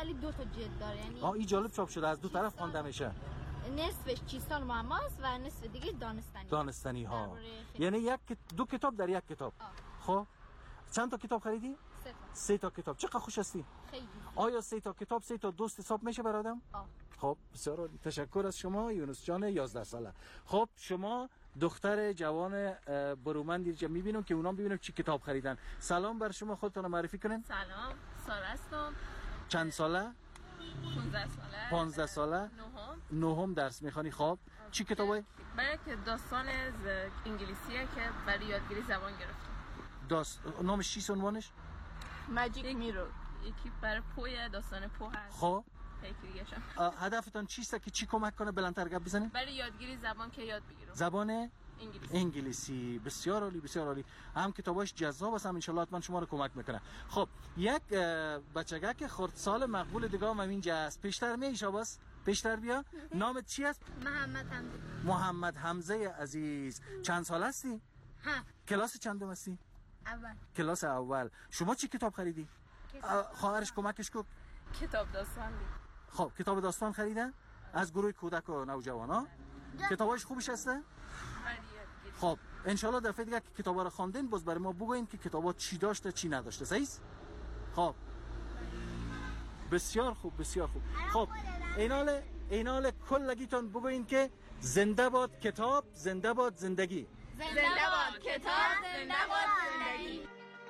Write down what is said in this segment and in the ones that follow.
ولی 2 تا جلد داره. یعنی این جالب چاپ شده، از دو طرف خوانده میشه. نصفش چیستان معماست و نصف دیگه دانستنی ها. یعنی دو کتاب در یک کتاب. خب چند تا کتاب خریدی؟ 3 تا کتاب. چقدر خوش هستی؟ خیلی. آیا 3 تا کتاب 3 تا دوست حساب میشه برادم؟ خب بسیار عالی. تشکر از شما یونس جان 11 ساله. خب شما دختر جوان برومندی که میبینم که اونا ببینم چی کتاب خریدن. سلام بر شما، خودتون معرفی کنین. سلام، سارا هستم. چند ساله؟ 15 ساله. نهم درس میخوانی. خب چی کتابه؟ من که داستان انگلیسیه که برای یادگیری زبان گرفتم. نامش چیست عنوانش؟ ماجیک میرور. یکی برای پویه، داستان پو هست. خب هدفتون چیسته که چی کمک کنه بلندتر گپ بزنیم؟ برای یادگیری زبان که یاد بگیرم. زبان انگلیسی. بسیار عالی، بسیار عالی. هم کتاباش جذاب است، هم ان شاء الله حتما شما رو کمک میکنه. خب یک بچگک خردسال مقبول دیگه هم اینجا است. پیشتر میشه باز پیشتر بیا. نامت چی است؟ محمد حمزه عزیز. چند سال هستی؟ کلاس چندم هستی؟ اول. کلاس اول. شما چی کتاب خریدی؟ خواهرش کمکش کو؟ کتاب داستان. خب کتاب داستان خریدن از گروه کودک و نوجوانا. کتاباش خوبش هسته؟ خب ان شاء الله دفعه دیگه که کتابا رو خواندین باز برای ما بگوین که کتابا چی داشته چی نداشته. صحیح؟ خب بسیار خوب، بسیار خوب. خب اینال کلگیتون بگوین که زنده باد کتاب، زنده باد زندگی. زنده باد کتاب، زنده باد زندگی.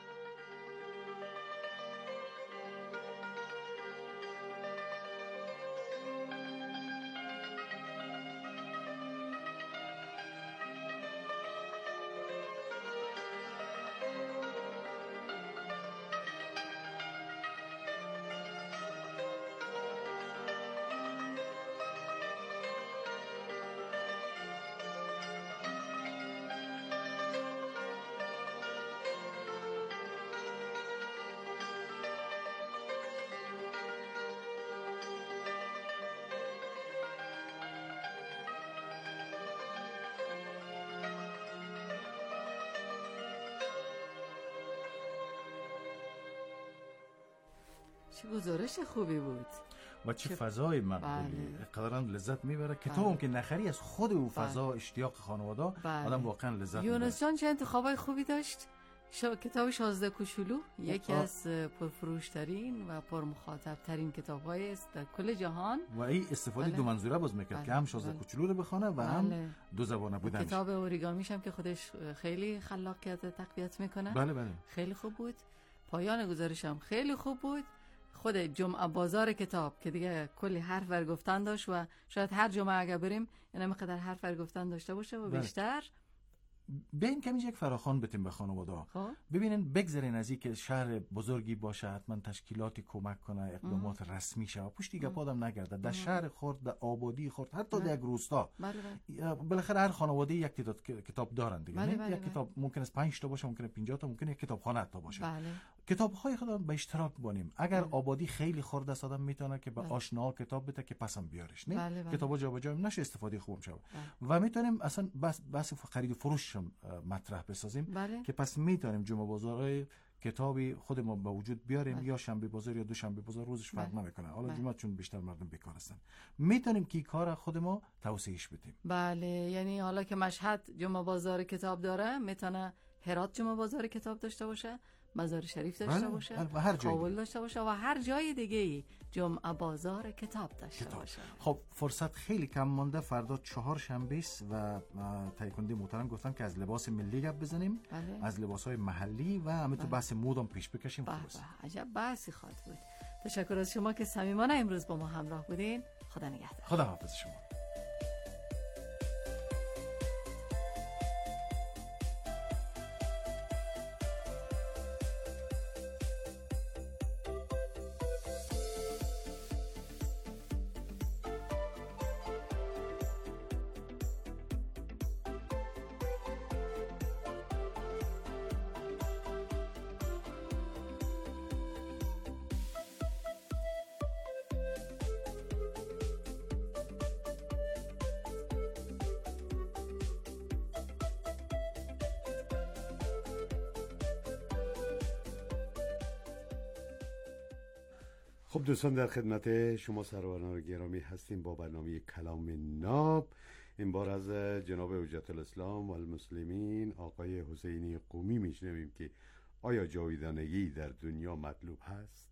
چه گزارش خوبی بود و چه فضای مقبولی. قدراً لذت میبره. کتابم که نخری از خود او فضا اشتیاق خانواده آدم واقعا لذت میبره. یونس جان چه انتخابای خوبی داشت. کتاب 16 کوچولو یکی از پرفروشترین و پرمخاطبترین کتاب‌های است در کل جهان و این استفاده دو منظوره باز میکرد که هم 16 کوچولو رو بخونه و هم دو زبانه بودنش. کتاب اوریگامیش هم که خودش خیلی خلاقیت تقویت میکنه. بله خیلی خوب بود. پایان گزارشم خیلی خوب بود. خود جمعه بازار کتاب که دیگه کلی حرف ور گفتن داشت و شاید هر جمعه اگه بریم یعنی مقدار حرف ور گفتن داشته باشه و بیشتر ببین کمی یک فراخوان بتیم به خانواده. ببینین بگذارین از اینکه شهر بزرگی باشه حتما تشکیلاتی کمک کنه، اقدامات رسمی شه، پشت گپ آدم نگرده. در شهر خرد، در آبادی خرد، حتی در یک روستا بالاخره هر خانواده یک کتاب دارن دیگه. یک کتاب ممکن است 5 تا باشه، ممکن 50 تا، ممکن یک کتابخانه حتی باشه. کتاب‌های خودمون به اشتراک بانیم. اگر آبادی خیلی خرد است آدم میتونه که به آشنا کتاب بده که پسم بیارش. نه کتابا جابجا نشه، استفاده خوب شه. و میتونیم اصلا بس خرید و فروش مطرح بسازیم که پس میتونیم جمعه بازارهای کتابی خود ما به وجود بیاریم. یا شنبه بازار یا دوشنبه بازار، روزش فرق نمیکنه. حالا جمعه چون بیشتر مردم بیکار هستن میتونیم که کار خود ما توسعهش بدیم. بله، یعنی حالا که مشهد جمعه بازار کتاب داره میتونه هرات جمعه بازار کتاب داشته باشه، مزار شریف داشته باشه، کابل داشته باشه و هر جای دیگه جمعه بازار کتاب داشته باشه. خب فرصت خیلی کم مونده. فردا 4 شنبه است و تایکنده محترم گفتن که از لباس ملی گپ بزنیم. از لباس‌های محلی و همینطور بحث مودم پیش بکشیم. عجب بحثی خواهد بود. تشکر از شما که صمیمانه امروز با ما همراه بودین. خدا نگهدار. خدا حافظ شما. خب دوستان، در خدمت شما سروران گرامی هستیم با برنامه کلام ناب. این بار از جناب حجت الاسلام و المسلمین آقای حسینی قمی میشنویم که آیا جاویدانگی در دنیا مطلوب هست؟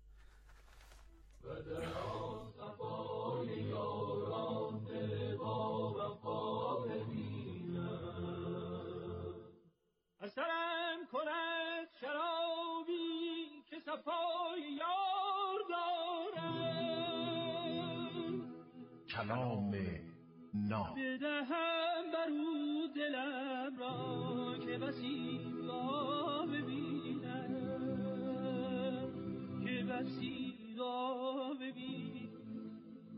اثرم کند شرابی که صفای یار دارم، کلام ناب بدهم برو دلم را که بسی را ببینم، که بسی را ببینم.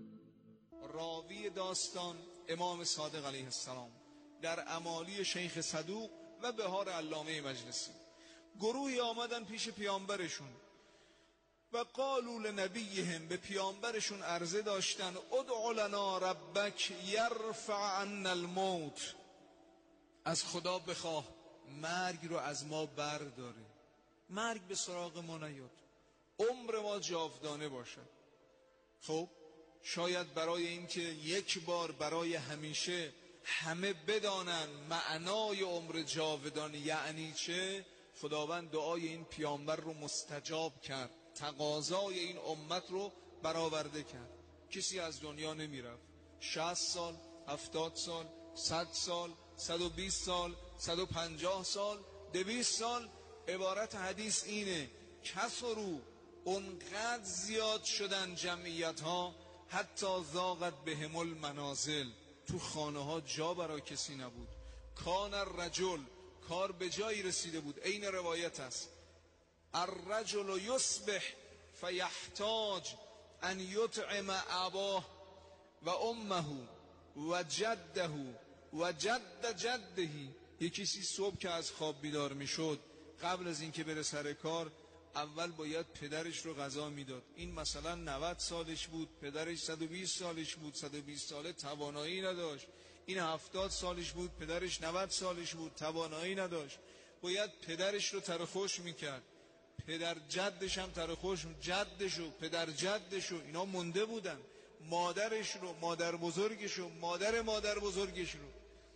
راوی داستان امام صادق علیه السلام در امالی شیخ صدوق و بهار علامه مجلسی. گروهی آمدن پیش پیامبرشون و قالوا لنبیهم، به پیامبرشون عرضه داشتن ادع لنا ربک یرفع عنا الموت، از خدا بخواه مرگ رو از ما برداره، مرگ به سراغ ما نیاد، عمر ما جاودانه باشد. خب شاید برای اینکه یک بار برای همیشه همه بدانن معنای عمر جاودان یعنی چه، خداوند دعای این پیامبر رو مستجاب کرد، تقاضای این امت رو برآورده کرد. کسی از دنیا نمی رفت 60 سال، 70 سال، 100 سال، 120 سال، 150 سال، 200 سال. عبارت حدیث اینه کثروا، اونقدر زیاد شدن جمعیت ها حتی ضاقت بهم المنازل، تو خانه ها جا برای کسی نبود. کان الرجل، کار به جایی رسیده بود. این روایت است الرجل یصبح فیحتاج ان یطعم اباه و امه و جده و جد جده. یکی صبح که از خواب بیدار میشد، قبل از اینکه بره سر کار اول باید پدرش رو غذا میداد. این مثلا 90 سالش بود، پدرش 120 سالش بود، 120 ساله توانایی نداشت. این 70 سالش بود، پدرش 90 سالش بود، توانایی نداشت. باید پدرش رو ترخوش میکرد، پدر جدش هم ترخوش، جدشو، پدر جدشو، اینا مونده بودن. مادرش رو، مادر بزرگش رو، مادر بزرگش رو.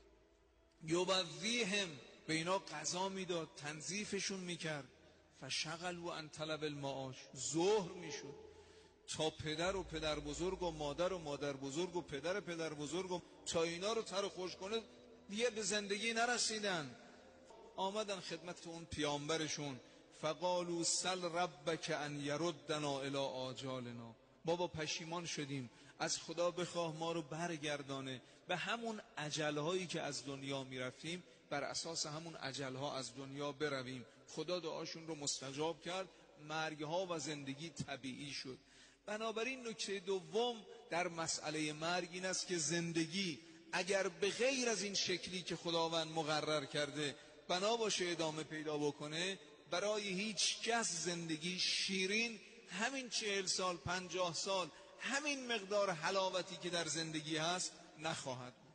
یوبویهم، به اینا غذا میداد، تنظیفشون میکرد. فشغلوا عن طلب المعاش، ظهر میشد تا پدر و پدر بزرگ و مادر بزرگ و پدر بزرگ و تا اینا رو ترخوش کنه دیگه به زندگی نرسیدن. آمدن خدمت اون پیامبرشون فقالوا سل ربک ان یردنا الی آجالنا، بابا پشیمان شدیم، از خدا بخواه ما رو برگردانه به همون اجلهایی که از دنیا میرفتیم، بر اساس همون اجلها از دنیا برویم. خدا دعاشون رو مستجاب کرد، مرگها و زندگی طبیعی شد. بنابراین نکته دوم در مسئله مرگ این است که زندگی اگر به غیر از این شکلی که خداوند مقرر کرده بنا باشه ادامه پیدا بکنه، برای هیچ کس زندگی شیرین همین 40 سال 50 سال همین مقدار حلاوتی که در زندگی هست نخواهد بود.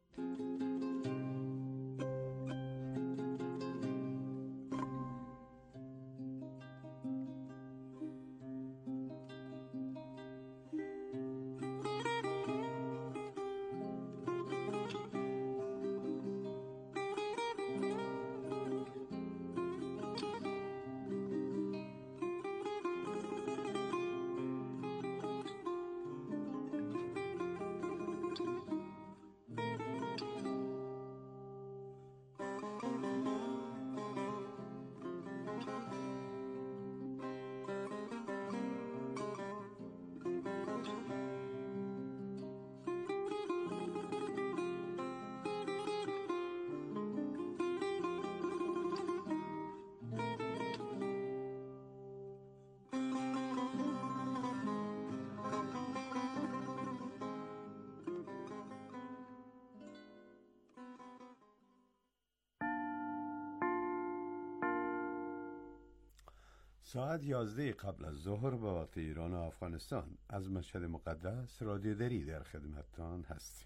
ساعت 11 قبل از ظهر به وقت ایران و افغانستان از مشهد مقدس رادیو دری در خدمتتان هستیم.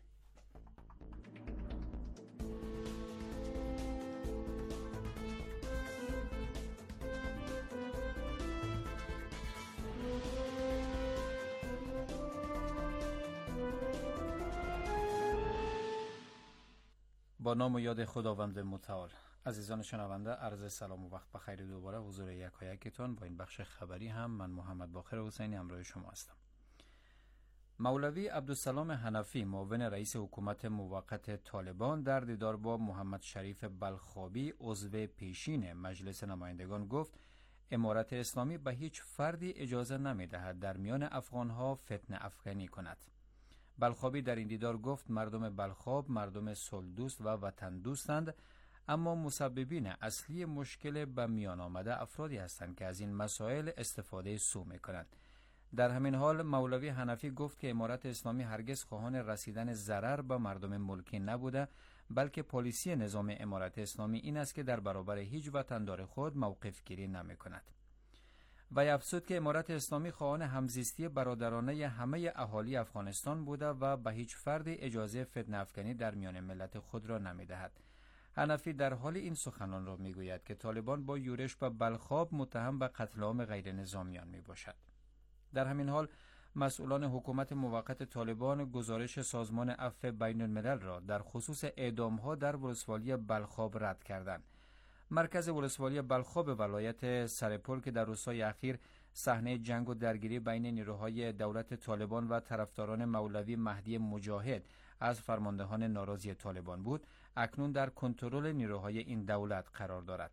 با نام و یاد خداوند متعال. عزیزان شنونده، عرض سلام و وقت بخیر دوباره حضور یکایکتان. با این بخش خبری هم من محمد باقر حسینی همراه شما هستم. مولوی عبدالسلام حنفی معاون رئیس حکومت موقت طالبان در دیدار با محمد شریف بلخابی عضو پیشین مجلس نمایندگان گفت امارت اسلامی به هیچ فردی اجازه نمی‌دهد در میان افغان‌ها فتنه افکنی کند. بلخابی در این دیدار گفت مردم بلخاب مردم صلح و وطن دوستند، اما مسببین اصلی مشکل به میان آمده افرادی هستند که از این مسائل استفاده سوء می‌کنند. در همین حال مولوی حنفی گفت که امارت اسلامی هرگز خواهان رسیدن ضرر به مردم ملکی نبوده، بلکه پالیسی نظام امارت اسلامی این است که در برابر هیچ وطندار خود موقف گیری نمی کند. و افزود که امارت اسلامی خواهان همزیستی برادرانه همه اهالی افغانستان بوده و به هیچ فرد اجازه فتنه افکنی در میان ملت خود را نمی دهد. حنفی در حال این سخنان را می گوید که طالبان با یورش به بلخاب متهم به قتل عام غیر نظامیان می باشد. در همین حال مسئولان حکومت موقت طالبان گزارش سازمان عفو بین الملل را در خصوص اعدام‌ها در ولسوالی بلخاب رد کردند. مرکز ولسوالی بلخاب ولایت سرپل که در روزهای اخیر صحنه جنگ و درگیری بین نیروهای دولت طالبان و طرفداران مولوی مهدی مجاهد از فرماندهان ناراضی طالبان بود، اکنون در کنترل نیروهای این دولت قرار دارد.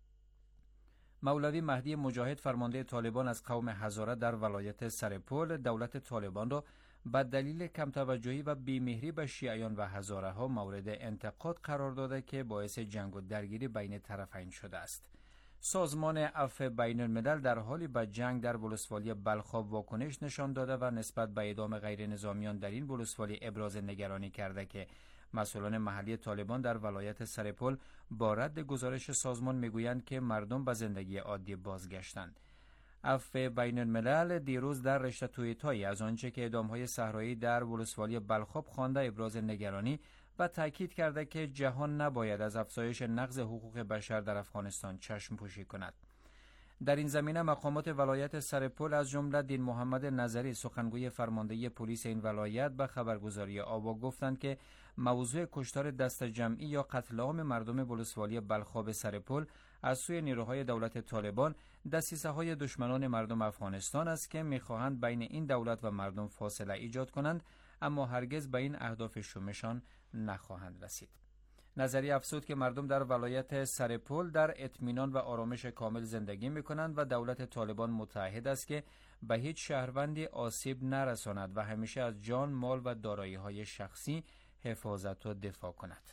مولوی مهدی مجاهد فرمانده طالبان از قوم هزاره در ولایت سرپل دولت طالبان را به دلیل کم توجهی و بیمهری به شیعیان و هزاره ها مورد انتقاد قرار داده که باعث جنگ و درگیری بین طرفین شده است. سازمان عفو بین الملل در حالی به جنگ در ولسوالی بلخاب واکنش نشان داده و نسبت به اعدام غیر نظامیان در این ولسوالی ابراز نگرانی کرده که مسئولان محلی طالبان در ولایت سرپل با رد گزارش سازمان میگویند که مردم به زندگی عادی بازگشتند. عفو بین الملل دیروز در رشته توییت‌هایی از آنچه که اعدام‌های صحرایی در ولسوالی بلخاب خوانده ابراز نگرانی و تاکید کرده که جهان نباید از افزایش نقض حقوق بشر در افغانستان چشم پوشی کند. در این زمینه مقامات ولایت سرپل از جمله دین محمد نظری سخنگوی فرماندهی پلیس این ولایت به خبرگزاری آوا گفتند که موضوع کشتار دست جمعی یا قتل عام مردم ولسوالی بلخاب سرپل از سوی نیروهای دولت طالبان دسیسه‌های دشمنان مردم افغانستان است که می‌خواهند بین این دولت و مردم فاصله ایجاد کنند، اما هرگز به این اهداف شومشان نخواهند رسید. نظری افزود که مردم در ولایت سرپل در اطمینان و آرامش کامل زندگی می‌کنند و دولت طالبان متعهد است که به هیچ شهروندی آسیب نرساند و همیشه از جان، مال و دارایی‌های شخصی حفاظت و دفاع کند.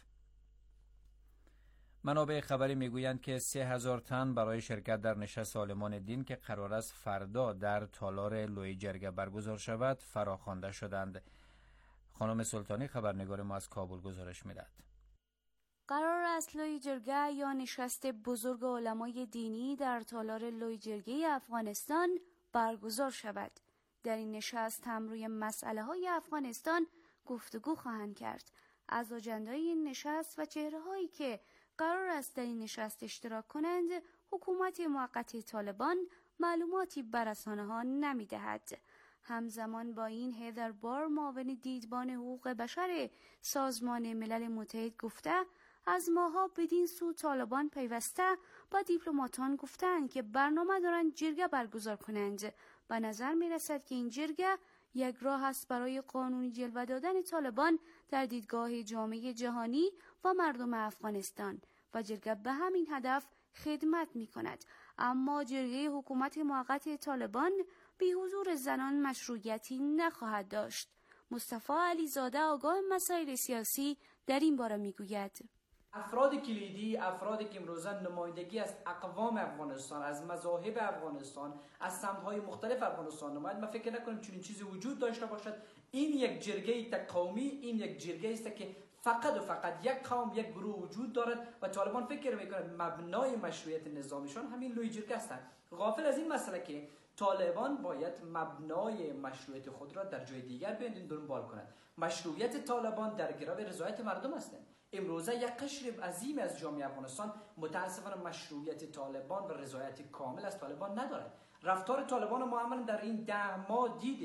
منابع خبری میگویند که 3000 تن برای شرکت در نشست عالمان دین که قرار است فردا در تالار لوی جرگه برگزار شود فراخوانده شدند. خانم سلطانی خبرنگار ما از کابل گزارش میدهد. قرار است لوی جرگه یا نشست بزرگ علمای دینی در تالار لوی جرگه افغانستان برگزار شود. در این نشست هم روی مسئله های افغانستان گفتگو خواهند کرد. از اجنده این نشست و چهره هایی که قرار است در این نشست اشتراک کنند، حکومت موقت طالبان معلوماتی بر رسانه‌ها نمی‌دهد. همزمان با این هیدر بار معاون دیدبان حقوق بشر سازمان ملل متحد گفته از ماها بدین سو طالبان پیوسته با دیپلماتان گفتند که برنامه دارند جرگه برگزار کنند. به نظر می رسد که این جرگه یک راه است برای قانونی جلوه دادن طالبان در دیدگاه جامعه جهانی و مردم افغانستان و جرگه به همین هدف خدمت می کند. اما جرگه حکومت موقت طالبان بی حضور زنان مشروعیتی نخواهد داشت. مصطفی علیزاده آگاه مسائل سیاسی در این باره می گوید. افراد کلیدی، افرادی که امروزه نمایندگی از اقوام افغانستان، از مذاهب افغانستان، از سمت‌های مختلف افغانستان نماید، ما فکر نکنیم چنین چیزی وجود داشته باشد. این یک جرگه تقومی، این یک جرگه است که فقط و فقط یک قوم، یک گروه وجود دارد و طالبان فکر می‌کنند مبنای مشروعیت نظامیشان همین لوی جرگه است. غافل از این مسئله که طالبان باید مبنای مشروعیت خود را در جای دیگر دنبال کنند. مشروعیت طالبان در گرو رضایت مردم است. امروزه یک قشر عظیم از جامعه افغانستان متاسفانه مشروعیت طالبان و رضایت کامل از طالبان ندارد. رفتار طالبان ما عملا در این 10 ماه دیدیم.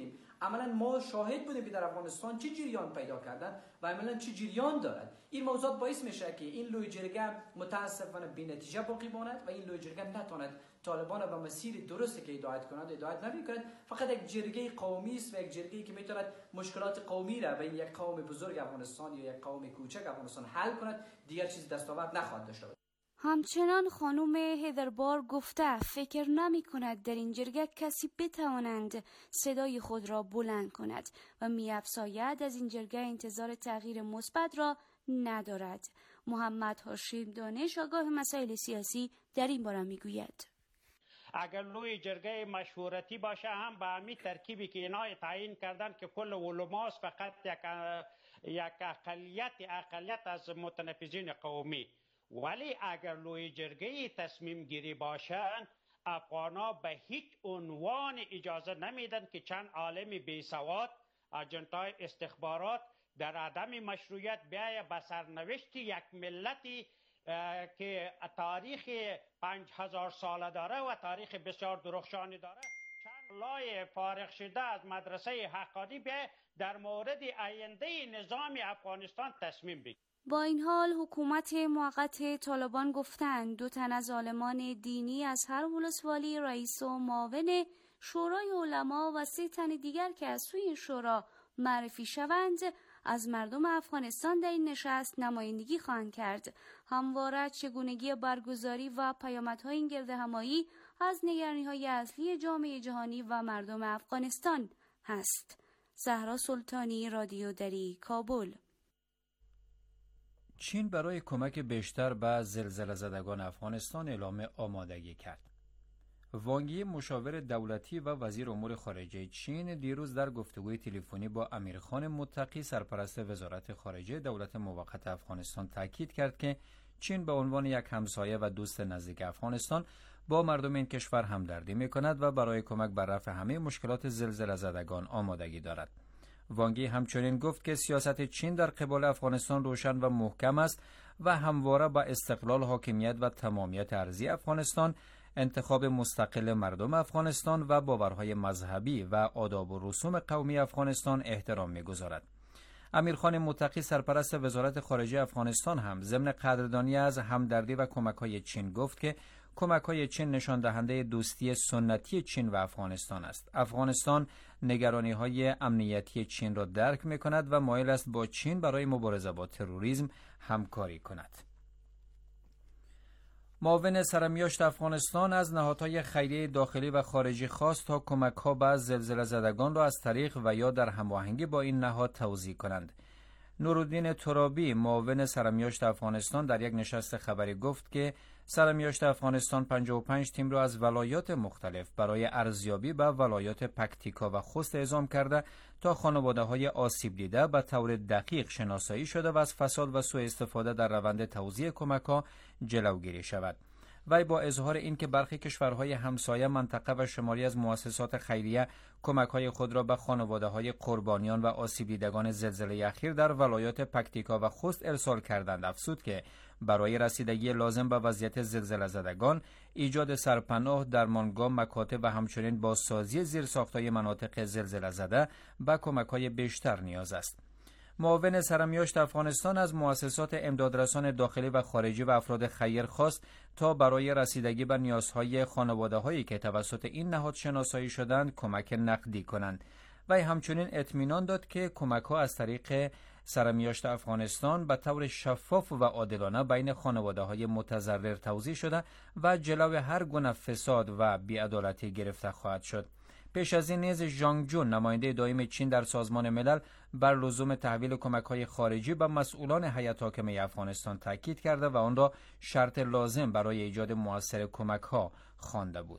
عملا ما شاهد بودیم که در افغانستان چه جریان پیدا کردن و عملا چه جریان دارد. این موضوعات باعث میشه که این لوی جرگه متاسفانه بی‌نتیجه باقی ماند و این لوی جرگه نتواند طالبان را به مسیر درستی که هدایت نمی‌کند. فقط یک جرگه قومی است و یک جرگه‌ای که میتواند مشکلات قومی را بین یک قوم بزرگ افغانستان یا یک قوم کوچک افغانستان حل کند، دیگر چیز دستاورد نخواهد داشت. همچنان خانم هدربار گفته فکر نمی کند در این جرگه کسی بتوانند صدای خود را بلند کند و می افزاید از این جرگه انتظار تغییر مثبت را ندارد. محمد هاشم دانش آگاه مسائل سیاسی در این باره می گوید اگر لوی جرگه مشورتی باشه هم به همین ترکیبی که اینا تعیین کردن که کل علماست فقط یک اقلیت از متنفذین قومی، ولی اگر لوی جرگه تصمیم گیری باشند افغانا به هیچ عنوان اجازه نمیدن که چند عالم بی سواد اجنتای استخبارات در عدم مشروعیت بیایه به سرنوشت یک ملتی که تاریخ 5000 ساله داره و تاریخ بسیار درخشانی داره، چند لای فارغ شده از مدرسه حقانی بیایه در مورد آینده نظام افغانستان تصمیم بگیره. با این حال حکومت موقت طالبان گفتند 2 تن از عالمان دینی از هر ولسوالی رئیس و معاون شورای علما و 3 تن دیگر که از سوی این شورا معرفی شوند از مردم افغانستان در این نشست نمایندگی خواهند کرد. همواره چگونگی برگزاری و پیامدهای این گردهمایی از نگرانی‌های اصلی جامعه جهانی و مردم افغانستان هست. زهرا سلطانی، رادیو دری، کابل. چین برای کمک بیشتر به زلزله زدگان افغانستان اعلام آمادگی کرد. وانگ یی مشاور دولتی و وزیر امور خارجه چین دیروز در گفتگوی تلفنی با امیرخان متقی سرپرست وزارت خارجه دولت موقت افغانستان تاکید کرد که چین به عنوان یک همسایه و دوست نزدیک افغانستان با مردم این کشور همدردی می‌کند و برای کمک بر رفع همه مشکلات زلزله زدگان آمادگی دارد. وانگ یی همچنین گفت که سیاست چین در قبال افغانستان روشن و محکم است و همواره با استقلال، حاکمیت و تمامیت ارضی افغانستان، انتخاب مستقل مردم افغانستان و باورهای مذهبی و آداب و رسوم قومی افغانستان احترام می‌گذارد. امیرخان متقی سرپرست وزارت خارجه افغانستان هم ضمن قدردانی از همدردی و کمک‌های چین گفت که کمک‌های چین نشان دهنده دوستی سنتی چین و افغانستان است. افغانستان نگرانی‌های امنیتی چین را درک می‌کند و مایل است با چین برای مبارزه با تروریسم همکاری کند. معاون سرمیاشت افغانستان از نهادهای خیریه داخلی و خارجی خواست تا کمک‌ها به زلزله زدگان را از طریق و یا در هماهنگی با این نهاد توزیع کنند. نورالدین ترابی معاون سرمیاشت افغانستان در یک نشست خبری گفت که سرمیاشت افغانستان 55 تیم را از ولایات مختلف برای ارزیابی به ولایات پکتیکا و خوست اعزام کرده تا خانواده‌های آسیب دیده به طور دقیق شناسایی شده و از فساد و سوء استفاده در روند توزیع کمک‌ها جلوگیری شود. وی با اظهار اینکه برخی کشورهای همسایه منطقه و شماری از مؤسسات خیریه کمک‌های خود را به خانواده‌های قربانیان و آسیب دیدگان زلزله اخیر در ولایات پکتیکا و خوست ارسال کردند، افزود که برای رسیدگی لازم به وضعیت زلزله زدگان، ایجاد سرپناه، درمانگاه، مکاتب و همچنین بازسازی زیرساخت‌های مناطق زلزله زده به کمک‌های بیشتر نیاز است. معاون سرمیاشت افغانستان از مؤسسات امدادرسان داخلی و خارجی و افراد خیر خواست تا برای رسیدگی به نیازهای خانواده‌هایی که توسط این نهاد شناسایی شدند کمک نقدی کنند. و همچنین اطمینان داد که کمک‌ها از طریق سرمیاشت افغانستان به طور شفاف و عادلانه بین خانواده‌های متضرر توزیع شده و جلو هر گونه فساد و بی‌عدالتی گرفته خواهد شد. پیش از این نیز ژانگ جون نماینده دائم چین در سازمان ملل بر لزوم تحویل کمک‌های خارجی به مسئولان هیئت حاکمه افغانستان تاکید کرده و آن را شرط لازم برای ایجاد مؤثر کمک‌ها خوانده بود.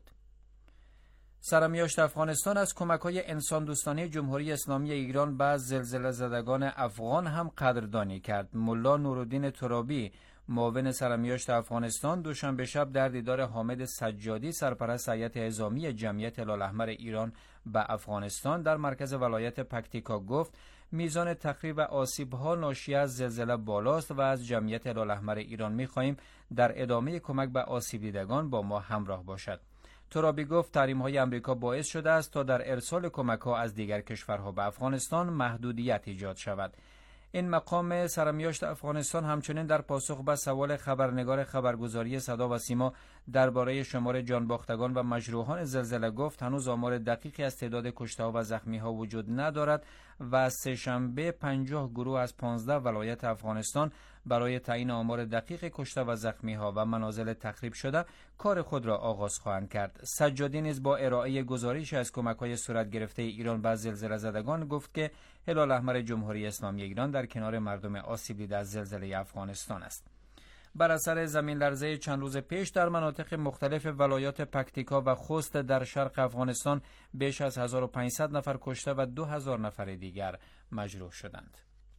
سرمیاشت افغانستان از کمک‌های انسان دوستانه جمهوری اسلامی ایران به زلزله زدگان افغان هم قدردانی کرد. ملا نورالدین ترابی معاون سرمیاشت افغانستان دوشنبه شب در دیدار حامد سجادی سرپرست هیئت اعزامی جمعیت هلال‌احمر ایران به افغانستان در مرکز ولایت پکتیکا گفت میزان تخریب و آسیب‌ها ناشی از زلزله بالاست و از جمعیت هلال‌احمر ایران می‌خواهیم در ادامه کمک به آسیب دیدگان با ما همراه باشد. ترابی گفت تحریم‌های آمریکا باعث شده است تا در ارسال کمک‌ها از دیگر کشورها به افغانستان محدودیت ایجاد شود. این مقام سرمیاشت افغانستان همچنین در پاسخ به سوال خبرنگار خبرگزاری صدا و سیما درباره شمار جانباختگان و مجروحان زلزله گفت هنوز آمار دقیقی از تعداد کشته‌ها و زخمی‌ها وجود ندارد و سه‌شنبه 50 گروه از 15 ولایت افغانستان برای تعیین آمار دقیق کشته و زخمی‌ها و منازل تخریب شده کار خود را آغاز خواهند کرد. سجادی نیز با ارائه گزارشی از کمک‌های صورت گرفته ایران به زلزله زدگان گفت که هلال احمر جمهوری اسلامی ایران در کنار مردم آسیب دیده از زلزله افغانستان است. بر اثر زمین لرزه چند روز پیش در مناطق مختلف ولایات پکتیکا و خوست در شرق افغانستان بیش از 1500 نفر کشته و 2000 نفر دیگر مجروح شدند.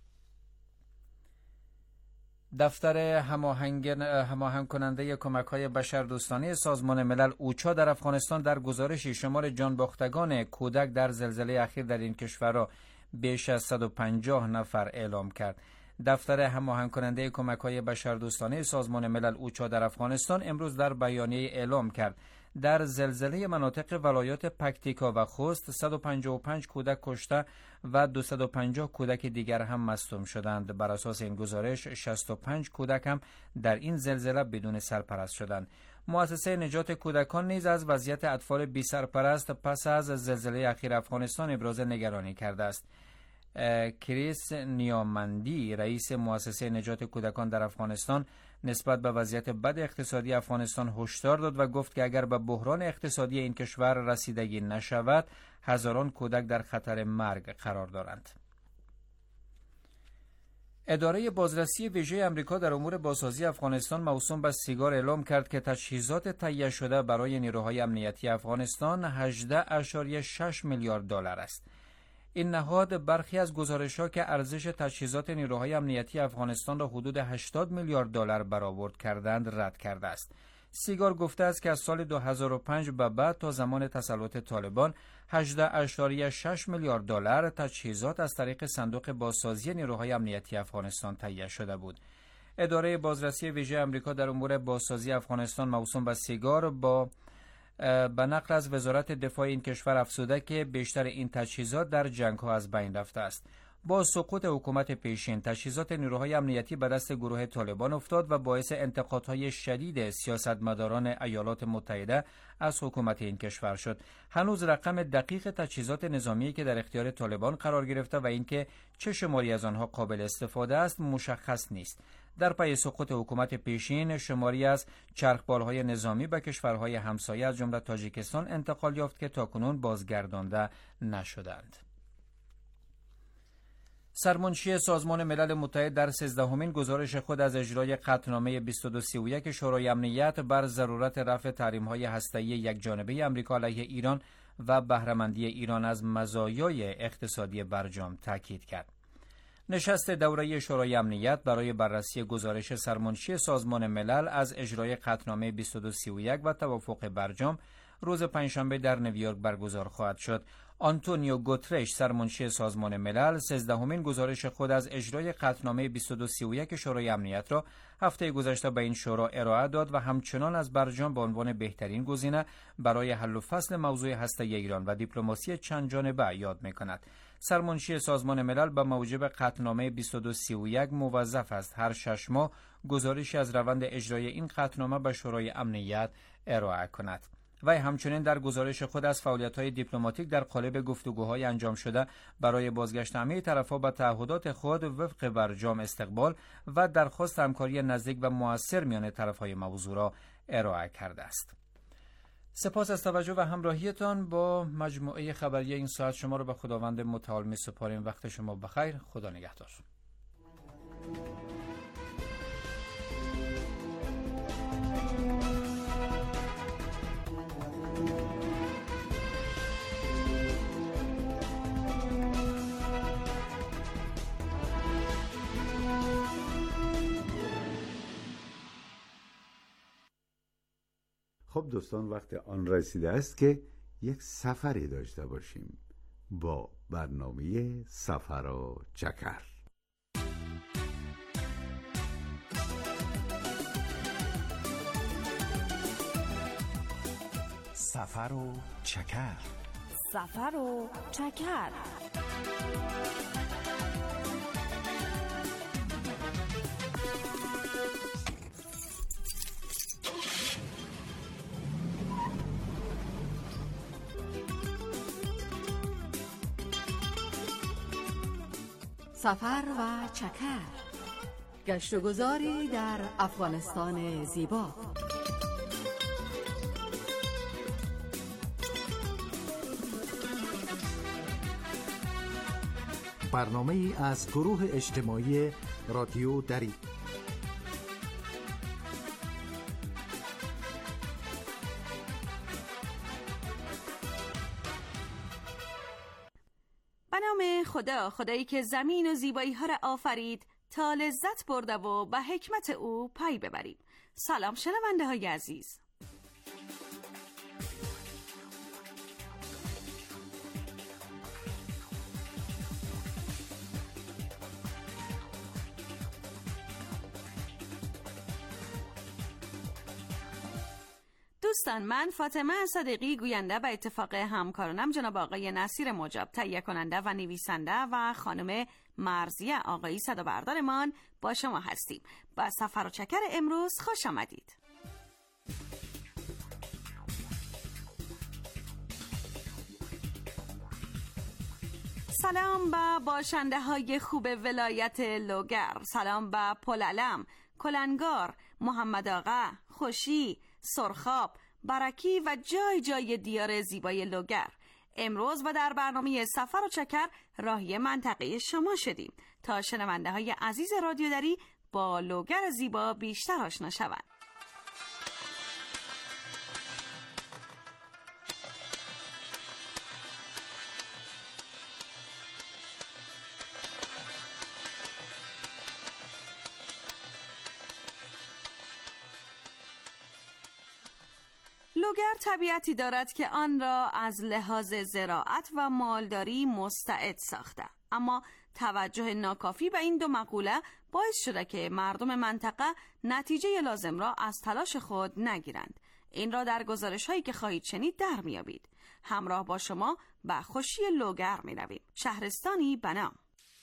دفتر هماهنگ کننده کمک‌های بشردوستانه سازمان ملل اوچا در افغانستان در گزارشی شمار جانباختگان کودک در زلزله اخیر در این کشور را بیش از 150 نفر اعلام کرد. دفتر هماهنگ کننده کمک‌های بشردوستانه سازمان ملل اوچا در افغانستان امروز در بیانیه اعلام کرد در زلزله مناطق ولایات پکتیکا و خوست 155 کودک کشته و 250 کودک دیگر هم مصدوم شدند. بر اساس این گزارش 65 کودک هم در این زلزله بدون سرپرست شدند. مؤسسه نجات کودکان نیز از وضعیت اطفال بی سرپرست پس از زلزله اخیر افغانستان ابراز نگرانی کرده است. کریس نیامندی رئیس مؤسسه نجات کودکان در افغانستان نسبت به وضعیت بد اقتصادی افغانستان هشدار داد و گفت که اگر به بحران اقتصادی این کشور رسیدگی نشود هزاران کودک در خطر مرگ قرار دارند. اداره بازرسی ویژه آمریکا در امور بازسازی افغانستان موسوم به سیگار اعلام کرد که تجهیزات تهیه شده برای نیروهای امنیتی افغانستان 18.6 میلیارد دلار است. این نهاد برخی از گزارش‌ها که ارزش تجهیزات نیروهای امنیتی افغانستان را حدود 80 میلیارد دلار برآورد کردند رد کرده است. سیگار گفته است که از سال 2005 به بعد تا زمان تسلط طالبان 18.6 میلیارد دلار تجهیزات از طریق صندوق بازسازی نیروهای امنیتی افغانستان تهیه شده بود. اداره بازرسی ویژه آمریکا در امور بازسازی افغانستان موسوم به سیگار به نقل از وزارت دفاع این کشور افزوده که بیشتر این تجهیزات در جنگ‌ها از بین رفته است. با سقوط حکومت پیشین تجهیزات نیروهای امنیتی به دست گروه طالبان افتاد و باعث انتقادهای شدید سیاستمداران ایالات متحده از حکومت این کشور شد. هنوز رقم دقیق تجهیزات نظامی که در اختیار طالبان قرار گرفته و اینکه چه شماری از آنها قابل استفاده است مشخص نیست. در پی سقوط حکومت پیشین شماری از چرخبال‌های نظامی به کشورهای همسایه از جمله تاجیکستان انتقال یافت که تاکنون بازگردانده نشدند. سرمنشی سازمان ملل متحد در 13مین گزارش خود از اجرای قطعنامه 2231 شورای امنیت بر ضرورت رفع تحریم‌های هسته‌ای یکجانبه آمریکا علیه ایران و بهره‌مندی ایران از مزایای اقتصادی برجام تاکید کرد. نشست دوره‌ای شورای امنیت برای بررسی گزارش سرمنشی سازمان ملل از اجرای قطعنامه 2231 و توافق برجام روز پنجشنبه در نیویورک برگزار خواهد شد. آنتونیو گوترش سرمنشی سازمان ملل 13مین گزارش خود از اجرای قطعنامه 2231 شورای امنیت را هفته گذشته به این شورا ارائه داد و همچنان از برجام به عنوان بهترین گزینه برای حل و فصل موضوع هسته‌ای ایران و دیپلماسی چند جانبه یاد می‌کند. سرمنشی سازمان ملل به موجب قطعنامه 2231 موظف است هر 6 ماه گزارشی از روند اجرای این قطعنامه به شورای امنیت ارائه کند. و همچنین در گزارش خود از فعالیت‌های دیپلماتیک در قالب گفتگوهای انجام شده برای بازگشت همه طرف‌ها به تعهدات خود وفق برجام استقبال و درخواست همکاری نزدیک و مؤثر میان طرف‌های موضوع را ارائه کرده است. سپاس از توجه و همراهیتان با مجموعه خبری این ساعت. شما را به خداوند متعال می‌سپاریم. وقت شما بخیر. خدا نگهدار. خب دوستان، وقت آن رسیده است که یک سفری داشته باشیم با برنامه سفر و چکر. سفر و چکر. سفر و چکر. سفر و چکر، گشت و گذاری در افغانستان زیبا. برنامه ای از گروه اجتماعی رادیو دری. به نام خدا، خدایی که زمین و زیبایی ها را آفرید تا لذت برده و به حکمت او پی ببریم. سلام شنونده های عزیز. دوستان، من فاطمه صدیقی، گوینده به اتفاق همکارانم جناب آقای نصیر مجاب، تهیه کننده و نویسنده، و خانم مرضیه آقایی صدابردارمان با شما هستیم. با سفر و چکر امروز خوش آمدید. سلام به باشنده های خوب ولایت لوگر، سلام به پلعلم، کلنگار، محمد آقا، خوشی، سرخاب، برکی و جای جای دیار زیبای لوگر. امروز و در برنامه سفر و چکر راهی منطقه شما شدیم تا شنونده های عزیز رادیو دری با لوگر زیبا بیشتر آشنا شوند. لوگر طبیعتی دارد که آن را از لحاظ زراعت و مالداری مستعد ساخته، اما توجه ناکافی به این دو مقوله باعث شده که مردم منطقه نتیجه لازم را از تلاش خود نگیرند. این را در گزارش هایی که خواهید شنید در میابید. همراه با شما به خوشی لوگر می رویم، شهرستانی به نام.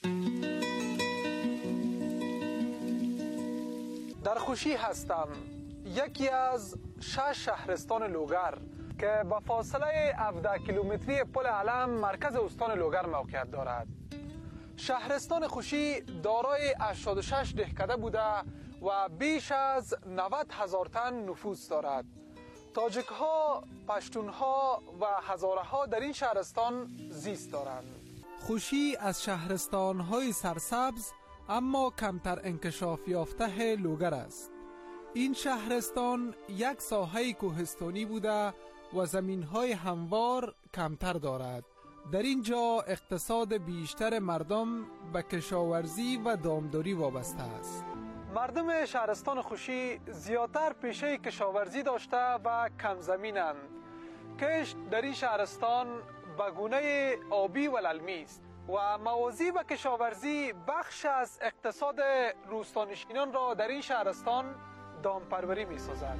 در خوشی هستم، یکی از 6 شهرستان لوگر که با فاصله 17 کیلومتری پل علم مرکز استان لوگر موقعیت دارد. شهرستان خوشی دارای 86 دهکده بوده و بیش از 90,000 تن نفوذ دارد. تاجک ها، پشتون ها و هزاره ها در این شهرستان زیست دارند. خوشی از شهرستان های سرسبز اما کمتر انکشاف یافته لوگر است. این شهرستان یک ساحه کوهستانی بوده و زمین‌های هموار کمتر دارد. در اینجا اقتصاد بیشتر مردم به کشاورزی و دامداری وابسته است. مردم شهرستان خوشی زیادتر پیشه کشاورزی داشته و کم زمینند. کشت در این شهرستان به گونه آبی و للمی است و موازی به کشاورزی بخش از اقتصاد روستانشینان را در این شهرستان دامپروری می سازد.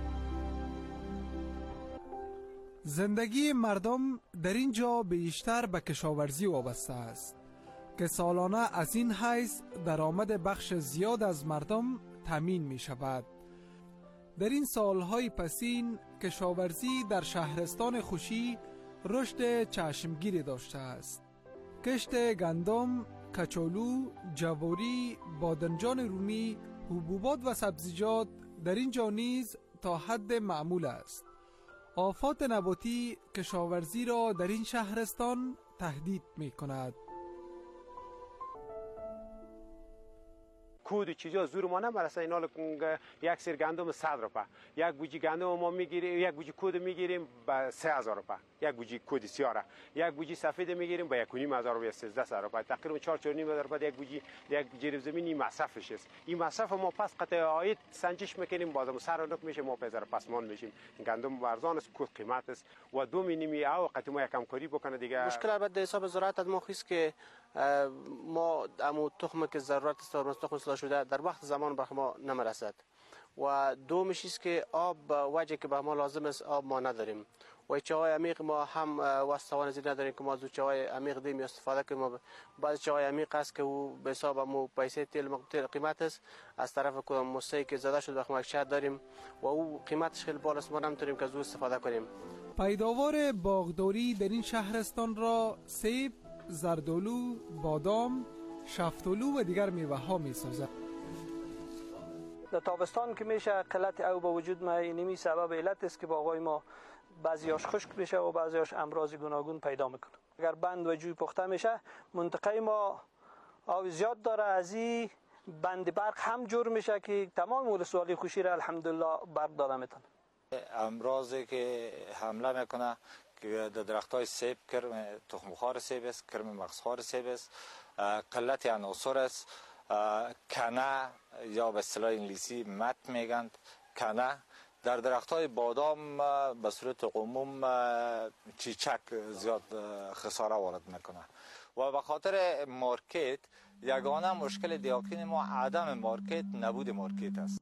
زندگی مردم در اینجا بیشتر به کشاورزی وابسته است که سالانه از این حیث درآمد بخش زیاد از مردم تامین می شود. در این سالهای پسین کشاورزی در شهرستان خوشی رشد چشمگیری داشته است. کشت گندم، کچالو، جواری، بادنجان رومی، حبوبات و سبزیجات در اینجا نیز تا حد معمول است. آفات نباتی کشاورزی را در این شهرستان تهدید می کند. کود چیزا زور ما نمیرسه. اینا یک سر گندم 100 روپه، یک بوجی گندم ما میگیریم، یک بوجی کود میگیریم به 3000 روپه، یک بوجی کود سیاره، یک بوجی سفید میگیریم به 1,500 و 13000 روپه، تقریبا 4,500 روپه یک بوجی یک جریب زمینی مصرفش است. این مصرف ما پس قطع عاید سنجش میکنیم، بازم سرانک میشه، ما پزر پسمان میشیم. گندم ارزان است، کود قیمت است و 2 مینیمی او قطع ما یکم کاری بکنه دیگه. مشکل البته حساب زراعت از ما خیست که ما امو تخم که ضرورت است و مستخلص شده در وقت زمان به ما نمیرسد و دومش است که آب وجه که به ما لازم است آب ما نداریم و چاهای عمیق ما هم واسطوان زیر نداریم که ما از چاهای عمیق دیم استفاده کنیم. بعضی چاهای عمیق است که او به حساب مو پیسه تیل قیمت است از طرف کدام مستعی که زده شد وقت شهر داریم و او قیمتش خیلی بالاست، ما نمیتونیم که از او استفاده کنیم. پیداوار باغداری در این شهرستان را سیب، زردالو، بادام، شفتالو و دیگر میوه ها می سازد. در تابستان که میشه قلت او با وجود ما اینمی سبب علت است که باغای ما بعضیاش خشک میشه و بعضیاش امراض گوناگون پیدا میکنه. اگر بند و جوی پخته میشه منطقه ما آب زیاد داره، از این بند برق هم جور میشه که تمام ولسوالی خوشی را الحمدلله برق داده میتونه. امراضی که حمله میکنه که در درختای سیب کرم تخمخوار سیب است، کرم مغزخوار سیب است، قلت عناصر است، کنه یا به اصطلاح انگلیسی مت میگند کنه. در درختای بادام به صورت عموم چیچک زیاد خساره وارد میکنه و به خاطر مارکت یگانه مشکل دیاکین ما عدم مارکت، نبود مارکت است.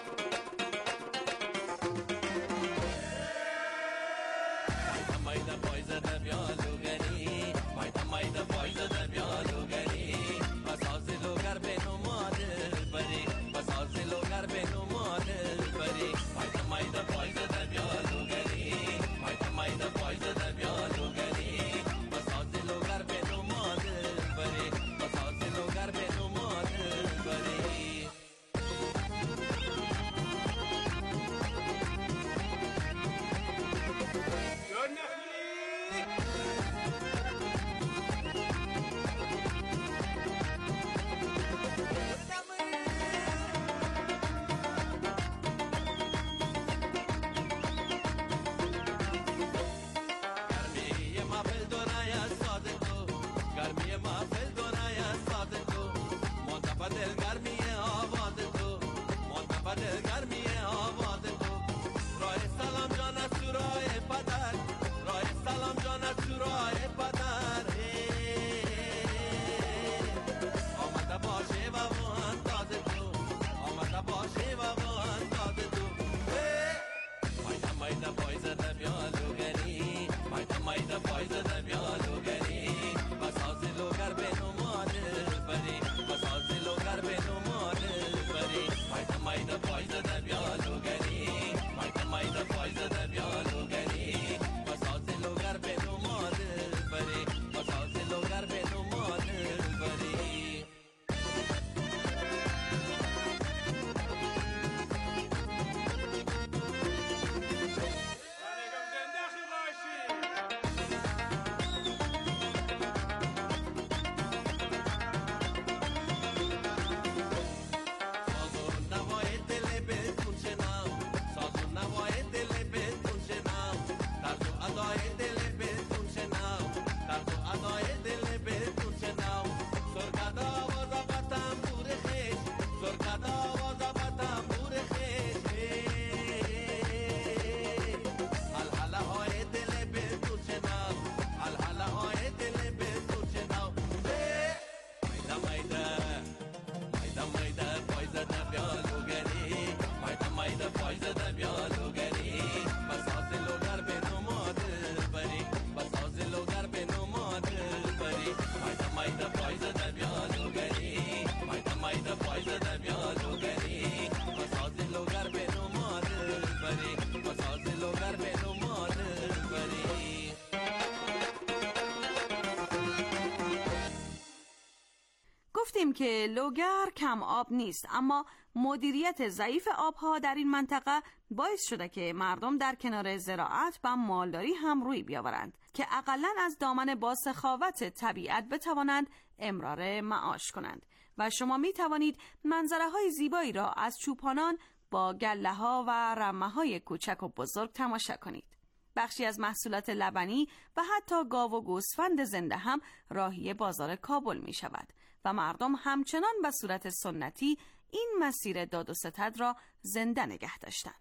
گفتیم که لوگر کم آب نیست، اما مدیریت ضعیف آبها در این منطقه باعث شده که مردم در کنار زراعت و مالداری هم روی بیاورند که اقلن از دامن با سخاوت طبیعت بتوانند امرار معاش کنند و شما می توانید منظره های زیبایی را از چوپانان با گله ها و رمه های کوچک و بزرگ تماشا کنید. بخشی از محصولات لبنی و حتی گاو و گوسفند زنده هم راهی بازار کابل می شود و مردم همچنان به صورت سنتی این مسیر داد و ستد را زنده نگه داشتند.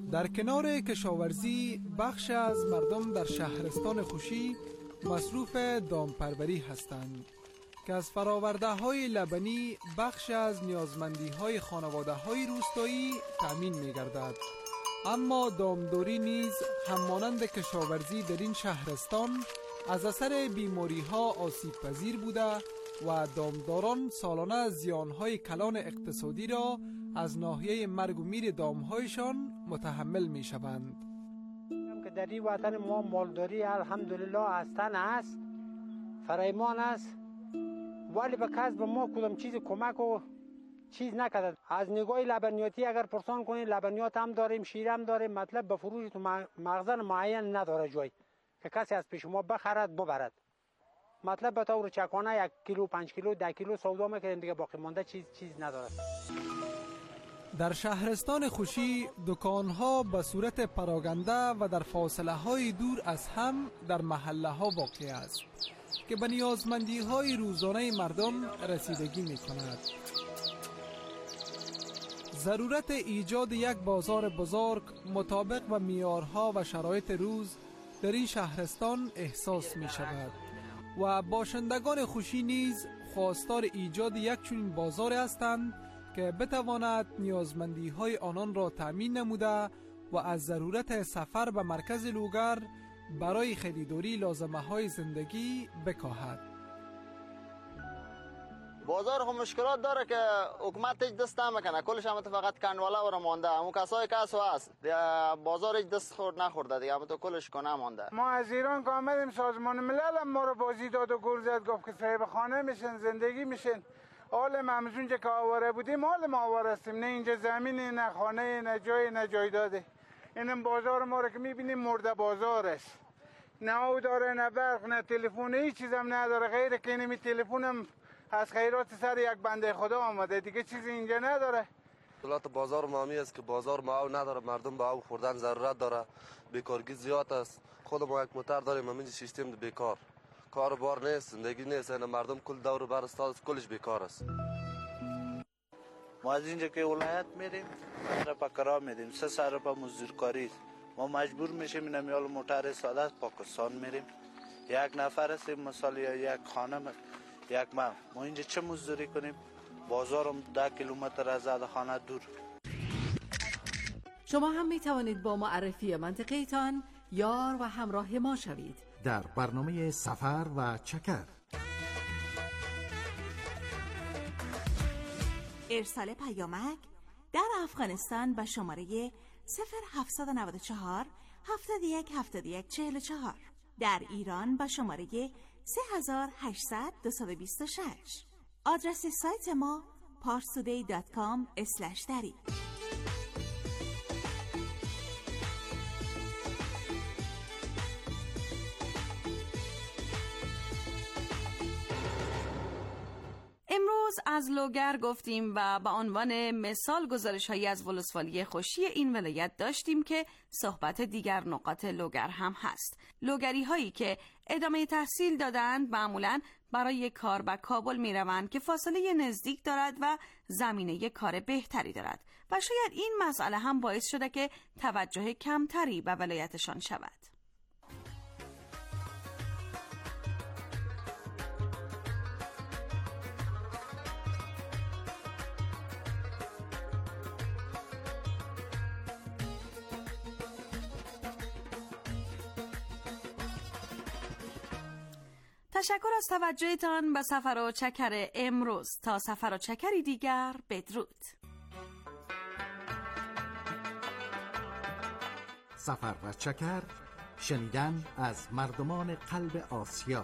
در کنار کشاورزی بخش از مردم در شهرستان خوشی مصروف دامپروری هستند که از فراورده های لبنی بخش از نیازمندی های خانواده های روستایی تأمین می گردد. اما دامداری نیز همانند کشاورزی در این شهرستان از اثر بیماری ها آسیب پذیر بوده و دامداران سالانه زیانهای کلان اقتصادی را از ناحیه مرگ و میر دامهایشان متحمل می شوند. که در این وطن ما مالداری الحمدلله هستن است، فرایمان است، ولی به کسب ما کدام چیز کمک و چیز نکرد. از نگاه لبنیاتی اگر پرسان کنید، لبنیات هم داریم، شیر هم داریم، مطلب به فروش تو مخزن معین نداره جای که کسی از پیش ما بخرد ببرد. مطلب به طور چکانه 1 کیلو 5 کیلو 10 کیلو سودا میکنیم دیگه، باقی مانده چیز نداره. در شهرستان خوشی دکانها به صورت پراگنده و در فاصله های دور از هم در محله ها واقع است که به نیازمندی های روزانه مردم رسیدگی می کند. ضرورت ایجاد یک بازار بزرگ مطابق با معیارها و شرایط روز در این شهرستان احساس می شود و باشندگان خوشی نیز خواستار ایجاد یک چنین بازار هستند که بتواند نیازمندی های آنان را تأمین نموده و از ضرورت سفر به مرکز لوگر برای خریداری لازمه های زندگی بکاهد. بازار هم مشکلات داره که حکومت هیچ دست نمیکنه، کلش هم فقط کنواله ور مانده. همون کسایی که هست بازار هیچ دست خورد نخورده دیگه، تو کلش کنه مانده. ما از ایران که آمدیم سازمان ملل هم ما رو بازی داد و گل زد، گفت که صاحب خانه میشن، زندگی میشن. حال ما از اونجا که آواره بودیم حال ما آواره هستیم، نه اینجا زمینی نه خانه نه جای نه جایداده. اینم بازار ما رو که میبینیم مرده بازار است، نه آب داره نه برق نه تلفن، هیچ چیز هم نداره غیر که اینمی تلفنم از خیرات سر یک بنده خدا آمده، دیگه چیزی اینجا نداره. دولت بازار مامی است که بازار ما او نداره، مردم به او خوردن ضرورت داره، بیکارگی زیاد است. خود ما یک موتر داریم، همین سیستم بیکار، کار بار نیست، زندگی نیست، این مردم کل دور بر استاد کلش بیکار است. ما از اینجا که ولایت میریم سر پا کرا میدیم، 300 روپا مزدورکاری، ما مجبور میشیم این میال موتر ساده است پاکستان میریم. یک نفر هستیم مثلا یا یک خانم یک ما اینجا چه مزدوری کنیم؟ بازارم 10 کیلومتر از خانه دور. شما هم می توانید با معرفی منطقه تان یار و همراه ما شوید در برنامه سفر و چکر. ارسال پیامک در افغانستان به شماره 0794 71 71 44، در ایران به شماره 3800 226. آدرس سایت ما parstoday.com/dari. امروز از لوگر گفتیم و به عنوان مثال گزارش‌هایی از ولسوالی خوشی این ولایت داشتیم که صحبت دیگر نقاط لوگر هم هست. لوگری هایی که ادامه تحصیل دادند معمولاً برای کار به کابل می روند که فاصله نزدیک دارد و زمینه کار بهتری دارد و شاید این مسئله هم باعث شده که توجه کمتری به ولایتشان شود. تشکر از توجهتان به سفر و چکر امروز. تا سفر و چکری دیگر، بدرود. سفر و چکر، شنیدن از مردمان قلب آسیا.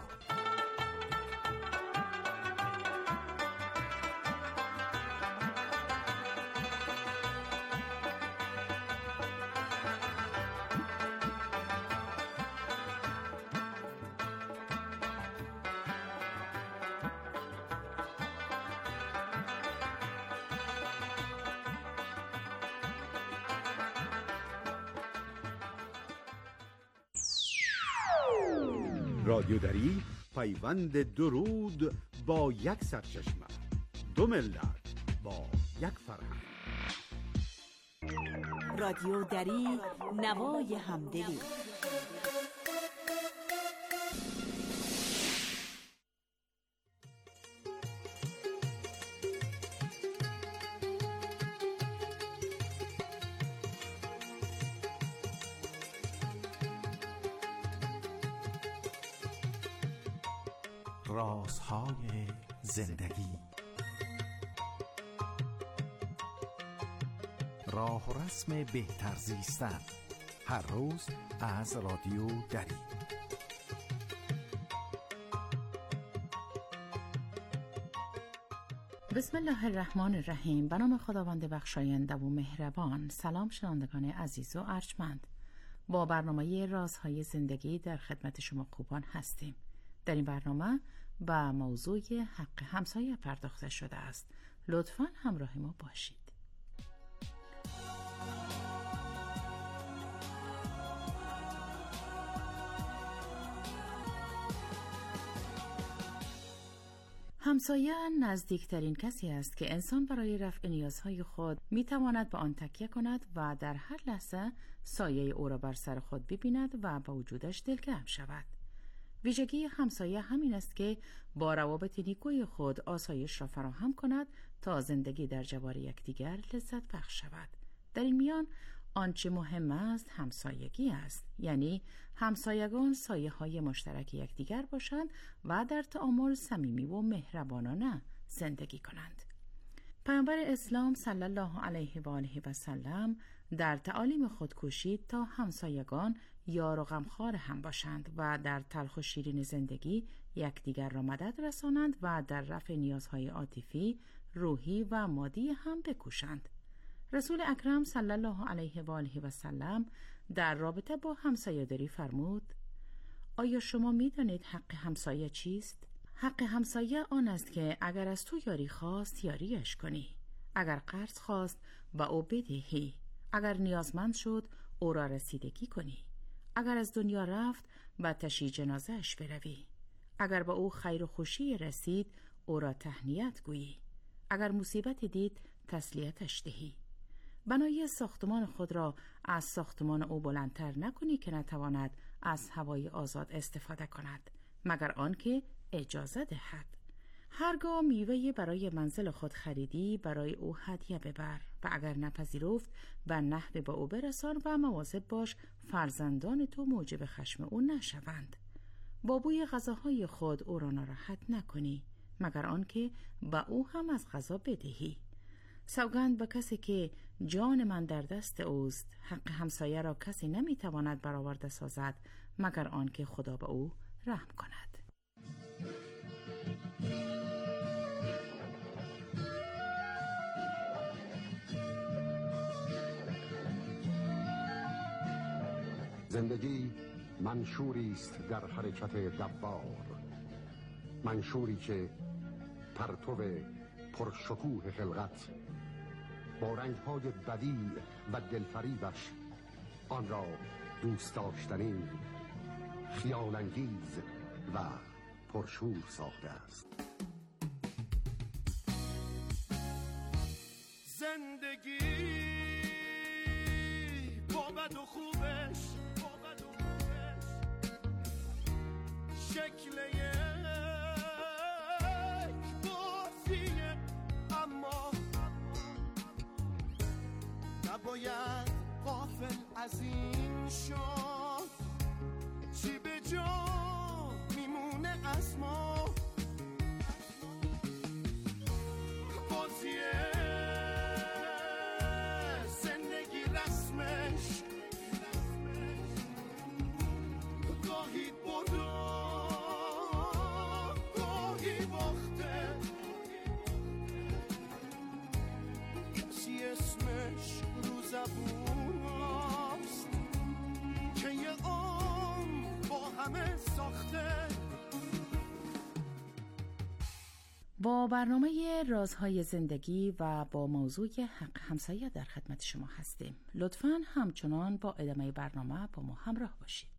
رادیودری پیوند درود با یک سرچشمه، دو ملت با یک فرهنگ. رادیو دری، نوای همدلی. رازهای زندگی، راه و رسم بهتر زیستن، هر روز از رادیو دری. بسم الله الرحمن الرحیم. به نام خداوند بخشاینده و مهربان. سلام شنوندگان عزیز و ارجمند، با برنامه رازهای زندگی در خدمت شما خوبان هستیم. در این برنامه به موضوع حق همسایه پرداخته شده است. لطفاً همراه ما باشید. همسایه نزدیکترین کسی است که انسان برای رفع نیازهای خود میتواند به آن تکیه کند و در هر لحظه سایه او را بر سر خود ببیند و با وجودش دلگرم شود. ویژگی همسایه همین است که با روابط نیکوی خود آسایش را فراهم کند تا زندگی در جوار یکدیگر لذت بخش شود. در این میان آنچه مهم است همسایگی است، یعنی همسایگان سایه های مشترک یکدیگر باشند و در تعامل صمیمی و مهربانانه زندگی کنند. پیامبر اسلام صلی الله علیه و آله و سلم در تعالیم خود کوشید تا همسایگان یار و غمخوار هم باشند و در تلخ و شیرین زندگی یکدیگر را مدد رسانند و در رفع نیازهای عاطفی، روحی و مادی هم بکوشند. رسول اکرم صلی الله علیه و آله و سلم در رابطه با همسایه‌داری فرمود: آیا شما می‌دانید حق همسایه چیست؟ حق همسایه آن است که اگر از تو یاری خواست یاریش کنی، اگر قرض خواست به او بدهی، اگر نیازمند شد او را رسیدگی کنی، اگر از دنیا رفت به تشییع جنازه‌اش بروی، اگر به او خیر و خوشی رسید او را تهنیت گویی، اگر مصیبت دید تسلیتش دهی. بنای ساختمان خود را از ساختمان او بلندتر نکنی که نتواند از هوای آزاد استفاده کند مگر آنکه اجازه دهد. هرگاه میوه برای منزل خود خریدی برای او هدیه ببر و اگر نپذیرفت به نحو به او برسان و مواظب باش فرزندان تو موجب خشم او نشوند. با بوی غذاهای خود او را ناراحت نکنی مگر آنکه به او هم از غذا بدهی. سوگند به کسی که جان من در دست اوست، حق همسایه را کسی نمیتواند برآورده سازد مگر آنکه خدا به او رحم کند. زندگی منشوری است در حرکت دوار، منشوری که پرتو پرشکوه خلقت با رنگ‌های بدیع و دلفریبش آن را دوست داشتنی، خیال‌انگیز و پرشور ساخته است. زندگی با بد و خوبش شکل نباید غافل از این شد چی به جا میمونه از ما. بازیه زندگی رسمش گاهی برده گاهی باخته، کسی اسمش زبون است که یه عمر با همه ساخته. با برنامه رازهای زندگی و با موضوع حق همسایه در خدمت شما هستیم. لطفاً همچنان با ادامه برنامه با ما همراه باشید.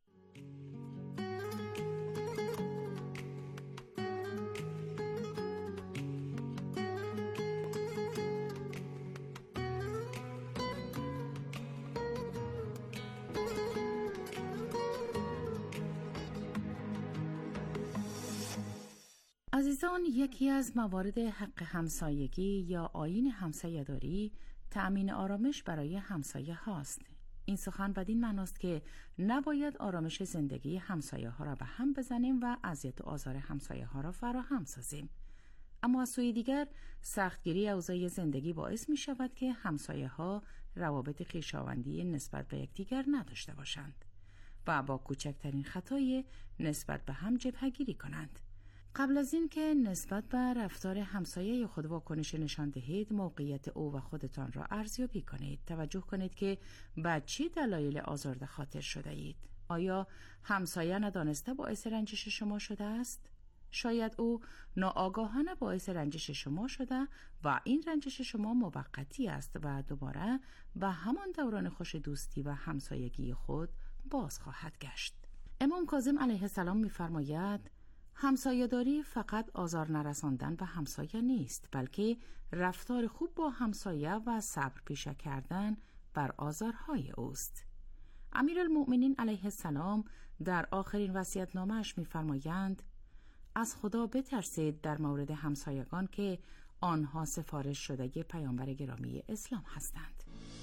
عزیزان، یکی از موارد حق همسایگی یا آیین همسایه‌داری تأمین آرامش برای همسایه هاست. این سخن بدین معناست که نباید آرامش زندگی همسایه ها را به هم بزنیم و اذیت و آزار همسایه ها را فراهم سازیم. اما از سوی دیگر سختگیری اوضاع زندگی باعث می شود که همسایه ها روابط خویشاوندی نسبت به یکدیگر نداشته باشند و با کوچکترین خطای نسبت به هم جبهه‌گیری کنند. قبل از این که نسبت به رفتار همسایه خود واکنش نشان دهید، موقعیت او و خودتان را ارزیابی کنید. توجه کنید که به چه دلایل آزرده خاطر شده اید. آیا همسایه ندانسته باعث رنجش شما شده است؟ شاید او ناآگاهانه باعث رنجش شما شده و این رنجش شما موقتی است و دوباره به همان دوران خوش دوستی و همسایگی خود باز خواهد گشت. امام کاظم علیه السلام می‌فرماید همسایه‌داری فقط آزار نرساندن به همسایه نیست، بلکه رفتار خوب با همسایه و صبر پیشه کردن بر آزارهای اوست. امیرالمؤمنین علیه السلام در آخرین وصیت‌نامه‌اش می‌فرمایند از خدا بترسید در مورد همسایگان که آنها سفارش شده پیامبر گرامی اسلام هستند.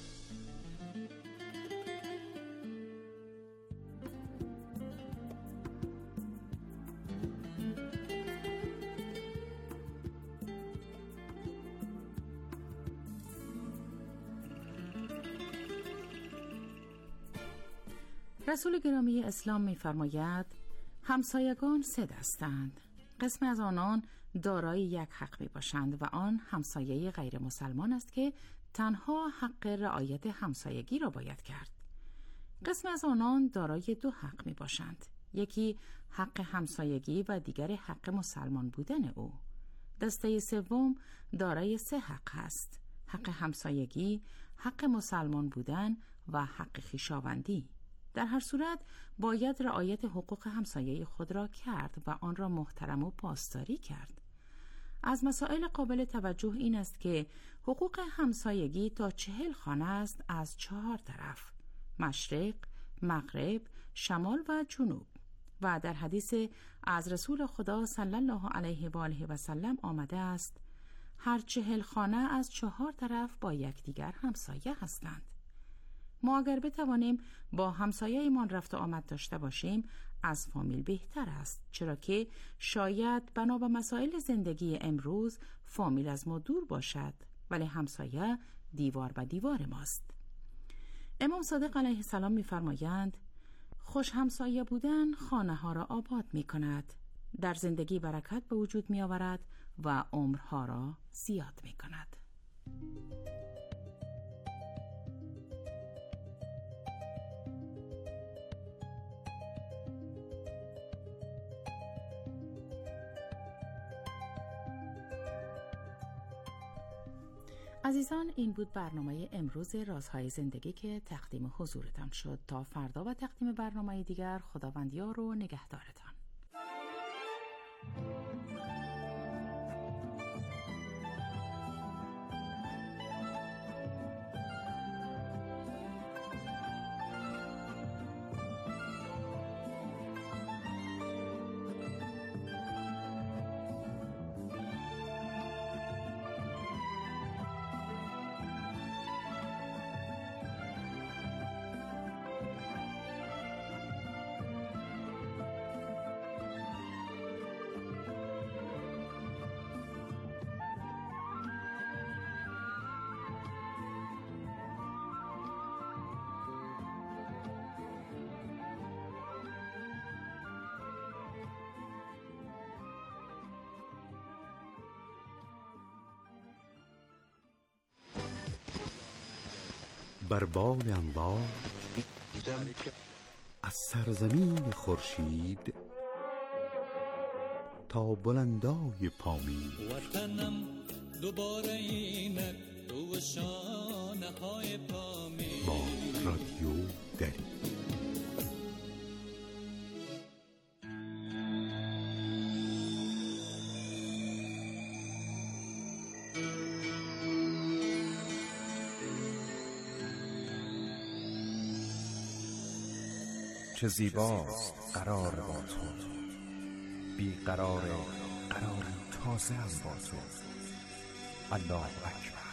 رسول گرامی اسلام می‌فرماید همسایگان سه دستند. قسم از آنان دارای یک حق میباشند و آن همسایه غیر مسلمان است که تنها حق رعایت همسایگی را باید کرد. قسم از آنان دارای دو حق میباشند، یکی حق همسایگی و دیگر حق مسلمان بودن او. دسته سوم دارای سه حق است: حق همسایگی، حق مسلمان بودن و حق خویشاوندی. در هر صورت باید رعایت حقوق همسایه خود را کرد و آن را محترم و پاسداری کرد. از مسائل قابل توجه این است که حقوق همسایگی تا 40 خانه است از 4 طرف: مشرق، مغرب، شمال و جنوب. و در حدیث از رسول خدا صلی الله علیه و آله و سلم آمده است هر 40 خانه از 4 طرف با یکدیگر همسایه هستند. ما اگر بتوانیم با همسایه‌مان رفت و آمد داشته باشیم از فامیل بهتر است، چرا که شاید بنا به مسائل زندگی امروز فامیل از ما دور باشد ولی همسایه دیوار به دیوار ماست. امام صادق علیه السلام می‌فرمایند خوش همسایه بودن خانه ها را آباد می کند، در زندگی برکت به وجود می آورد و عمرها را زیاد می کند. عزیزان، این بود برنامه امروز رازهای زندگی که تقدیم حضورتان شد. تا فردا و تقدیم برنامه دیگر، خداوندیار و نگهدارتان. بر بال انوار از سرزمین خورشید تا بلندای پامین، وطنم دوباره اینک تو شانه های پامین. با رادیو دری. چه زیباست قرار با تو، بی قرار قرار تو. تازه هم با تو. الله اکبر.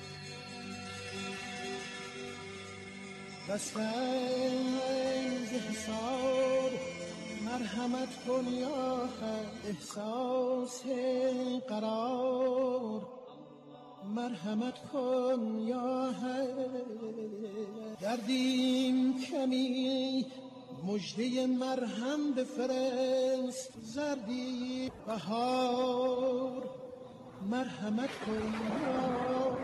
دستایز حساب مرحمت کن یا احساس قرار مرحمت کن یا دردیم کمی مجده مرهم بفرست زردی بهار مرحمت کن یا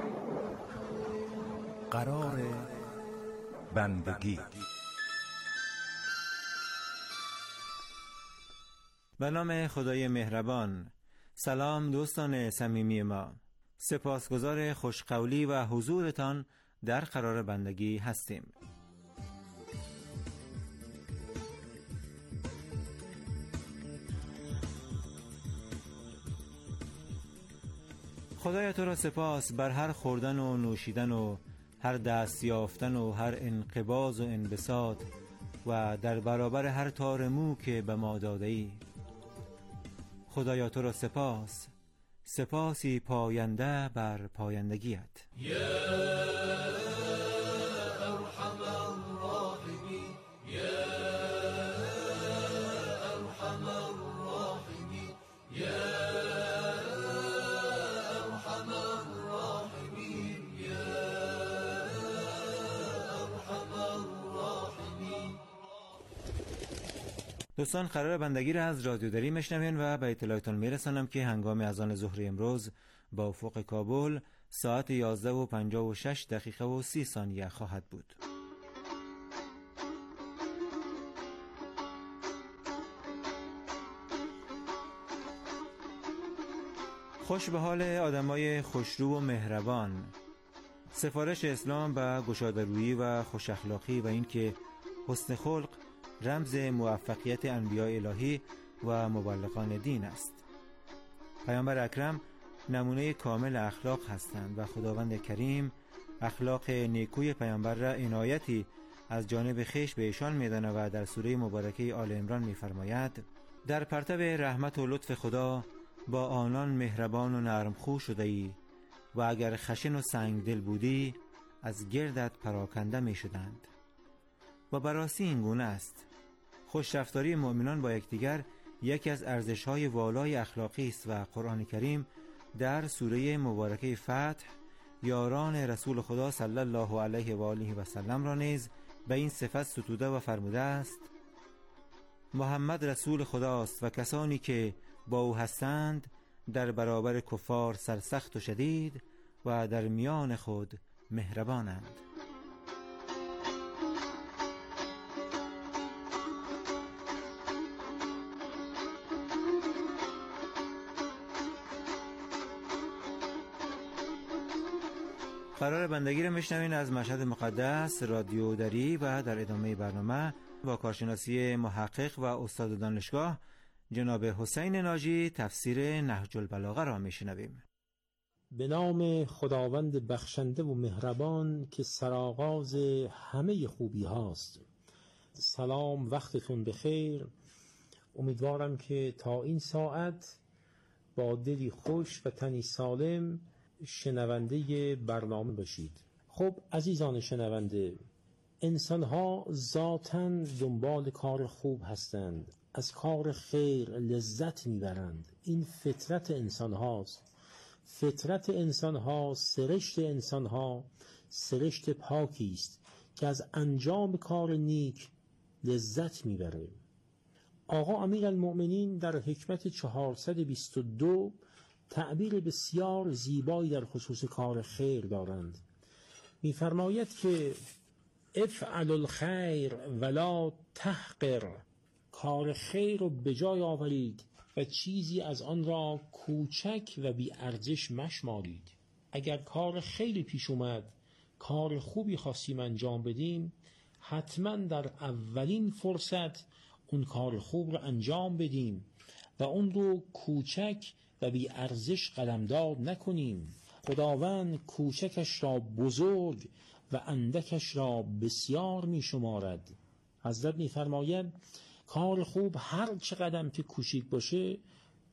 قرار بندگی. به نام خدای مهربان. سلام دوستان صمیمی ما، سپاسگزار خوشقولی و حضورتان در قرار بندگی هستیم. خدایا تو را سپاس بر هر خوردن و نوشیدن و هر دست یافتن و هر انقباض و انبساط و در برابر هر تار مو که به ما داده ای. خدایا تو را سپاس، سپاسی پاینده بر پایندگیت. دوستان، قرار بندگی را از رادیو دری میشنوین و به اطلاعتون میرسانم که هنگام اذان ظهر امروز با افق کابل ساعت 11:56 و 30 ثانیه خواهد بود. خوش به حال آدمای خوشرو و مهربان. سفارش اسلام به گشاده‌رویی و خوش اخلاقی و اینکه حسن خلق رمز موفقیت انبیاء الهی و مبلغان دین است. پیامبر اکرم نمونه کامل اخلاق هستند و خداوند کریم اخلاق نیکوی پیامبر را عنایتی از جانب خویش به ایشان می‌داند و در سوره مبارکه آل عمران می‌فرماید: در پرتو رحمت و لطف خدا با آنان مهربان و نرمخو شده ای و اگر خشن و سنگدل بودی از گردت پراکنده می‌شدند. و براستی این گونه است. خوشرفتاری مؤمنان با یکدیگر یکی از ارزش‌های والای اخلاقی است و قرآن کریم در سوره مبارکه فتح یاران رسول خدا صلی الله علیه و آله و سلم را نیز به این صفت ستوده و فرموده است: محمد رسول خداست و کسانی که با او هستند در برابر کفار سرسخت و شدید و در میان خود مهربانند. قرار بندگی را میشنوین از مشهد مقدس رادیو دری و در ادامه برنامه با کارشناسی محقق و استاد دانشگاه جناب حسین ناجی تفسیر نهج البلاغه را میشنویم. به نام خداوند بخشنده و مهربان که سرآغاز همه خوبی هاست. سلام، وقتتون بخیر. امیدوارم که تا این ساعت با دلی خوش و تنی سالم شنونده برنامه باشید. خب عزیزان شنونده، انسان‌ها ذاتاً دنبال کار خوب هستند، از کار خیر لذت میبرند. این فطرت انسان هاست. فطرت انسان ها، سرشت انسان ها سرشت پاکی است که از انجام کار نیک لذت میبره. آقا امیرالمؤمنین در حکمت 422 تعبیر بسیار زیبایی در خصوص کار خیر دارند. می‌فرماید که افعل الخیر ولا تحقر، کار خیر رو به جای آورید و چیزی از آن را کوچک و بی ارزش مشمارید. اگر کار خیلی پیش اومد، کار خوبی خواستیم انجام بدیم، حتما در اولین فرصت اون کار خوب رو انجام بدیم و اون رو کوچک و بی ارزش قلمداد نکنیم. خداوند کوچکش را بزرگ و اندکش را بسیار می شمارد. حضرت می فرماید کار خوب هر چقدر که کوچیک باشه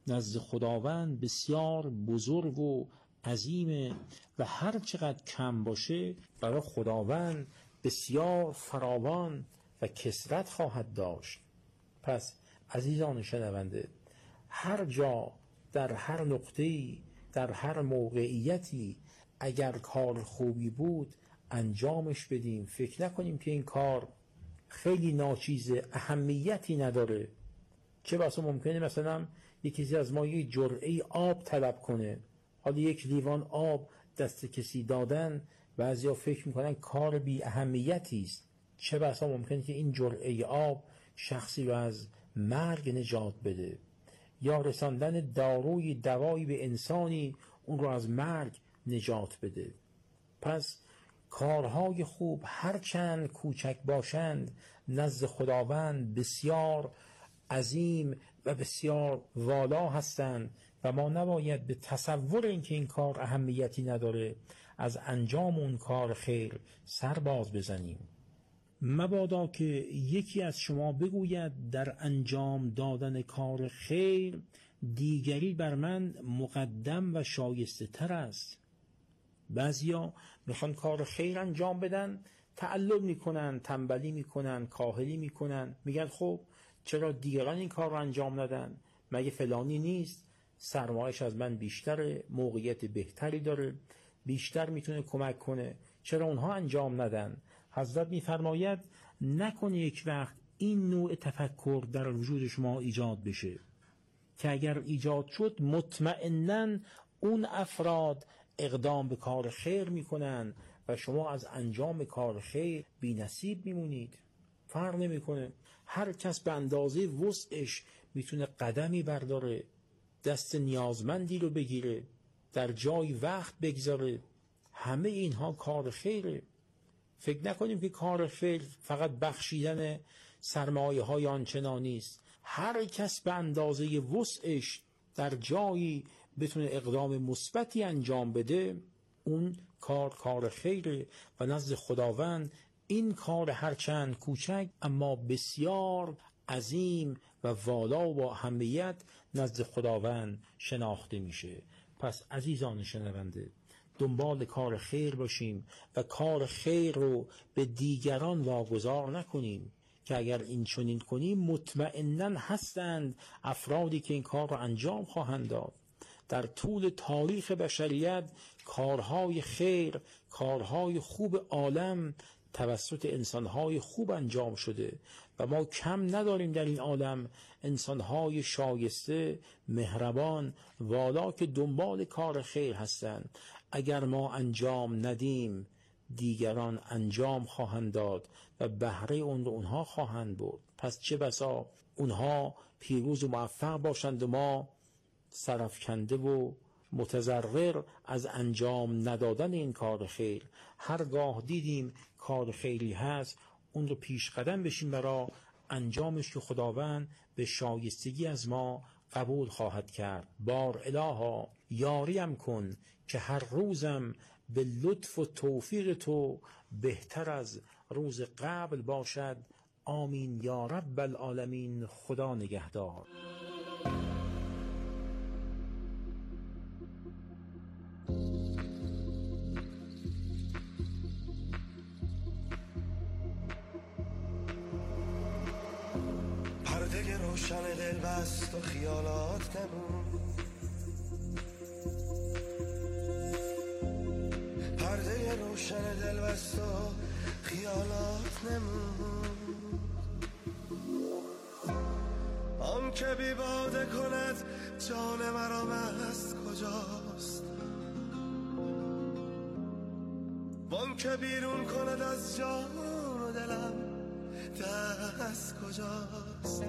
نزد خداوند بسیار بزرگ و عظیمه و هر چقدر کم باشه برای خداوند بسیار فراوان و کثرت خواهد داشت. پس عزیزان شنونده، هر جا، در هر نقطه‌ای، در هر موقعیتی اگر کار خوبی بود انجامش بدیم. فکر نکنیم که این کار خیلی ناچیزه، اهمیتی نداره. چه بسا ممکنه مثلا یکی از ما یک جرعه آب طلب کنه، حالا یک لیوان آب دست کسی دادن بعضیا فکر میکنن کار بی اهمیتی است. چه بسا ممکنه که این جرعه آب شخصی رو از مرگ نجات بده، یا رساندن دوایی به انسانی اون رو از مرگ نجات بده. پس کارهای خوب هرچند کوچک باشند نزد خداوند بسیار عظیم و بسیار والا هستند و ما نباید به تصور اینکه این کار اهمیتی نداره از انجام اون کار خیر سر باز بزنیم. مبادا که یکی از شما بگوید در انجام دادن کار خیر دیگری بر من مقدم و شایسته تر است. بعضیا میخوان کار خیر انجام بدن، تعلل میکنن، تنبلی میکنن، کاهلی میکنن، میگن خب چرا دیگران این کار رو انجام ندن؟ مگه فلانی نیست؟ سرمایش از من بیشتره، موقعیت بهتری داره، بیشتر میتونه کمک کنه، چرا اونها انجام ندن؟ حضرت میفرماید نکنه یک وقت این نوع تفکر در وجود شما ایجاد بشه که اگر ایجاد شد مطمئناً اون افراد اقدام به کار خیر میکنن و شما از انجام کار خیر بی نصیب میمونید. فرق نمیکنه، هر کس به اندازه وسعش میتونه قدمی برداره، دست نیازمندی رو بگیره، در جای وقت بگذاره. همه اینها کار خیره. فکر نکنیم که کار خیر فقط بخشیدن سرمایه های آنچنانی است. هر کس به اندازه وسعش در جایی بتونه اقدام مثبتی انجام بده، اون کار خیره و نزد خداوند این کار هرچند کوچک اما بسیار عظیم و والا و با اهمیت نزد خداوند شناخته میشه. پس عزیزان شنونده، دنبال کار خیر باشیم و کار خیر رو به دیگران واگذار نکنیم که اگر این چنین کنیم مطمئناً هستند افرادی که این کار رو انجام خواهند داد. در طول تاریخ بشریت کارهای خیر، کارهای خوب عالم توسط انسانهای خوب انجام شده و ما کم نداریم در این عالم انسانهای شایسته، مهربان، والا که دنبال کار خیر هستند. اگر ما انجام ندیم دیگران انجام خواهند داد و بهره اون رو اونها خواهند برد. پس چه بسا اونها پیروز و موفق باشند و ما سرفکنده و متضرر از انجام ندادن این کار خیر. هرگاه دیدیم کار خیری هست اون رو پیش قدم بشیم برای انجامش که خداوند به شایستگی از ما قبول خواهد کرد. بار الها یاریم کن که هر روزم به لطف و توفیق تو بهتر از روز قبل باشد. آمین یا رب العالمین. خدا نگهدار. پرده روشن دل بست و خیالات نمون، پرده روشن دل بست و خیالات نمون. آن که بی باده کند جان مرا مست کجاست، وان که بیرون کند از جان و دلم دست کجاست.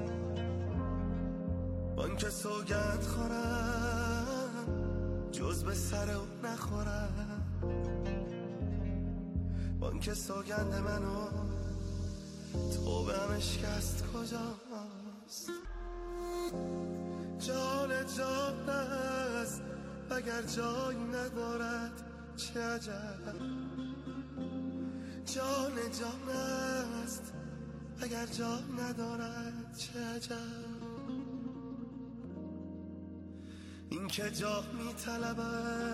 وان که سوگند خورم جز به سر او نخورم، وان که سوگند منو تو به هم اشکست کجاست. جان جان است اگر جایی ندارد چه عجب، جان جان است اگر جا ندارد چه عجب. این که جاه میطلبه